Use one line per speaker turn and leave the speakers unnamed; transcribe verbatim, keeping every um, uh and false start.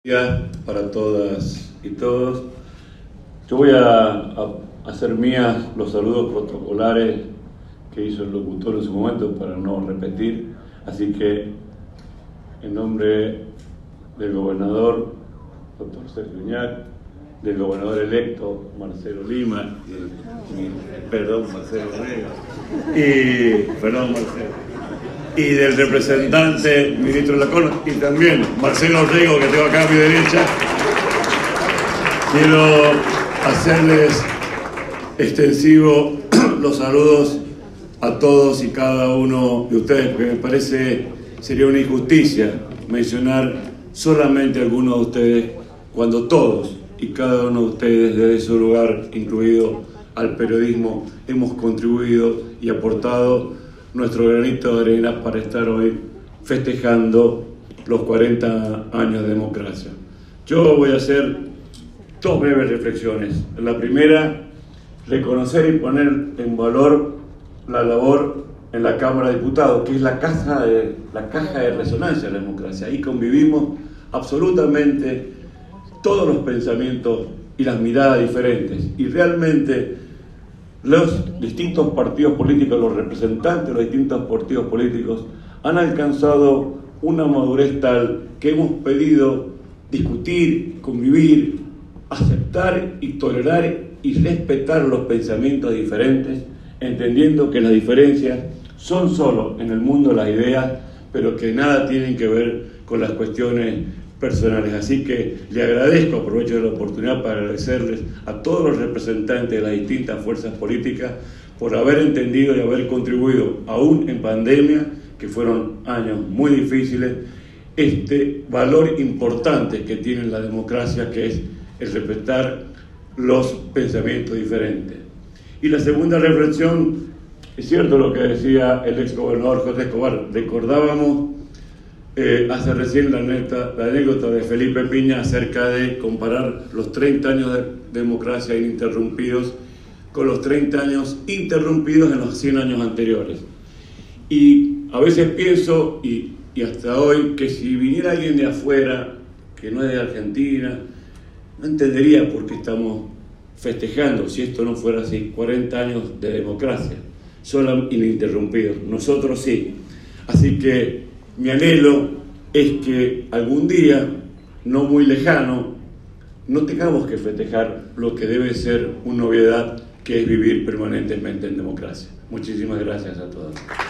Días para todas y todos. Yo voy a, a hacer mías los saludos protocolares que hizo el locutor en su momento para no repetir. Así que, en nombre del gobernador, doctor Sergio Uñac, del gobernador electo, Marcelo Lima, y, y, perdón, Marcelo Rega, y, perdón, Marcelo, y del representante, ministro de la Corte, y también Marcelo Rego, que tengo acá a mi derecha, quiero hacerles extensivo los saludos a todos y cada uno de ustedes, porque me parece sería una injusticia mencionar solamente a algunos de ustedes cuando todos y cada uno de ustedes desde su lugar, incluido al periodismo, hemos contribuido y aportado nuestro granito de arena para estar hoy festejando los cuarenta años de democracia. Yo voy a hacer dos breves reflexiones. La primera, reconocer y poner en valor la labor en la Cámara de Diputados, que es la caja de, la caja de resonancia de la democracia. Ahí convivimos absolutamente todos los pensamientos y las miradas diferentes. Y realmente los distintos partidos políticos, los representantes de los distintos partidos políticos han alcanzado una madurez tal que hemos pedido discutir, convivir, aceptar y tolerar y respetar los pensamientos diferentes, entendiendo que las diferencias son solo en el mundo de las ideas, pero que nada tienen que ver con las cuestiones personales. Así que le agradezco, aprovecho de la oportunidad para agradecerles a todos los representantes de las distintas fuerzas políticas por haber entendido y haber contribuido, aún en pandemia, que fueron años muy difíciles, este valor importante que tiene la democracia, que es el respetar los pensamientos diferentes. Y la segunda reflexión, es cierto lo que decía el exgobernador José Escobar, recordábamos Eh, hace recién la anécdota, la anécdota de Felipe Piña acerca de comparar los treinta años de democracia ininterrumpidos con los treinta años interrumpidos en los cien años anteriores. Y a veces pienso, y, y hasta hoy, que si viniera alguien de afuera, que no es de Argentina, no entendería por qué estamos festejando, si esto no fuera así, cuarenta años de democracia, solo ininterrumpidos. Nosotros sí. Así que mi anhelo es que algún día, no muy lejano, no tengamos que festejar lo que debe ser una novedad, que es vivir permanentemente en democracia. Muchísimas gracias a todos.